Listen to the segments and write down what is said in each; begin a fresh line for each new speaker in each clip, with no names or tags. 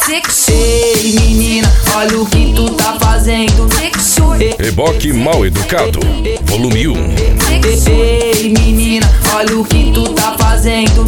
Ei menina, olha o que tu tá fazendo.
Reboque Mal Educado, volume 1.
Ei menina, olha o que tu tá fazendo.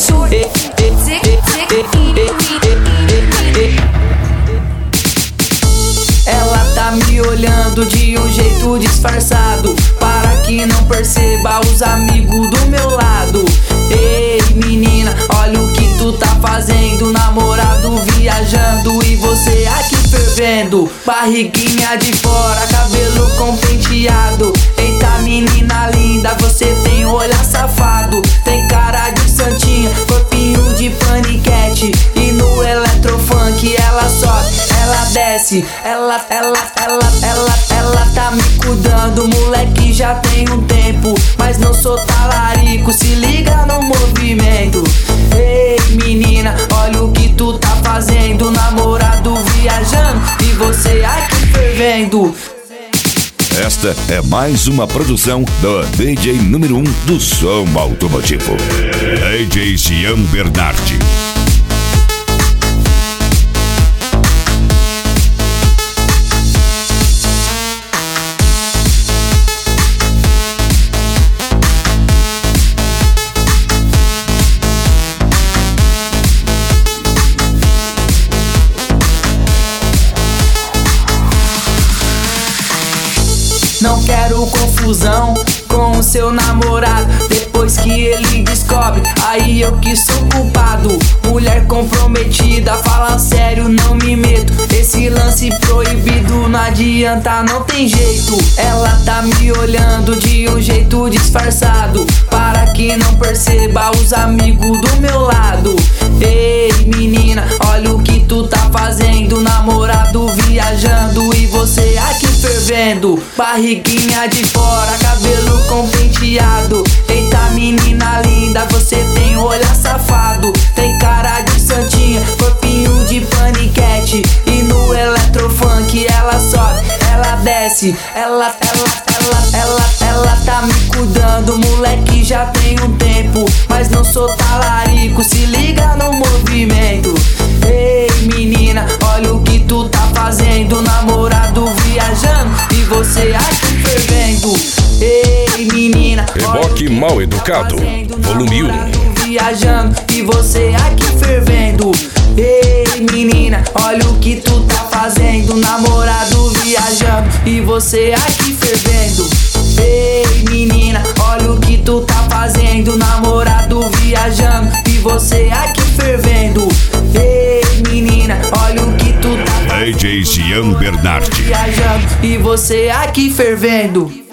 Ela tá me olhando de um jeito disfarçado, para que não perceba os amigos do meu lado. Ei menina, olha o que tu tá fazendo. Namorado viajando e você aqui fervendo. Barriguinha de fora, cabelo com penteado. Eita menina linda, você tem olhar safado. Tem cara de santinha, corpinho de paniquete. E no eletrofunk ela sobe, ela desce. Ela tá me cuidando, moleque já tem um tempo. Mas não sou talarico, se liga no movimento. Ei menina, olha o que tu tá fazendo. Namorado viajando e você aqui fervendo.
Esta é mais uma produção do DJ número 1 do som automotivo, DJ Jean Bernardi.
Não quero confusão com o seu namorado. Depois que ele descobre, aí eu que sou culpado. Mulher comprometida, fala sério, não me meto. Esse lance proibido não adianta, não tem jeito. Ela tá me olhando de um jeito disfarçado, para que não perceba os amigos do meu lado. Ei menina, olha o que tu tá fazendo. Namorado viajando e você aqui fervendo. Barriguinha de fora, cabelo com penteado. Eita menina linda, você tem olhar safado. Tem cara de santinha, corpinho de paniquete. E no eletrofunk ela sobe, ela desce. Ela tá me cuidando, moleque já tem um tempo. Mas não sou talarico, se liga no movimento. Ei menina, olha o que tu tá fazendo. Namorado viajando e você aqui fervendo. Ei menina,
Reboque Mal Educado, volume 1.
Viajando e você aqui fervendo. Ei menina, olha o que tu tá fazendo. Namorado viajando e você aqui fervendo. Ei menina, olha o que tu tá fazendo. Namorado viajando e você aqui fervendo. Ei menina, olha o que tu tá fazendo.
DJ Jean Bernardi.
Viajando e você aqui fervendo.